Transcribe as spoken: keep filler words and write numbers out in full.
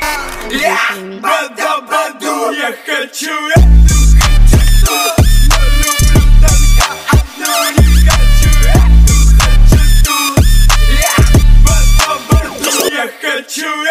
Я бада баду, я хочу эту, хочу ту, но люблю только одну, не хочу эту, хочу ту. Я бада баду, я хочу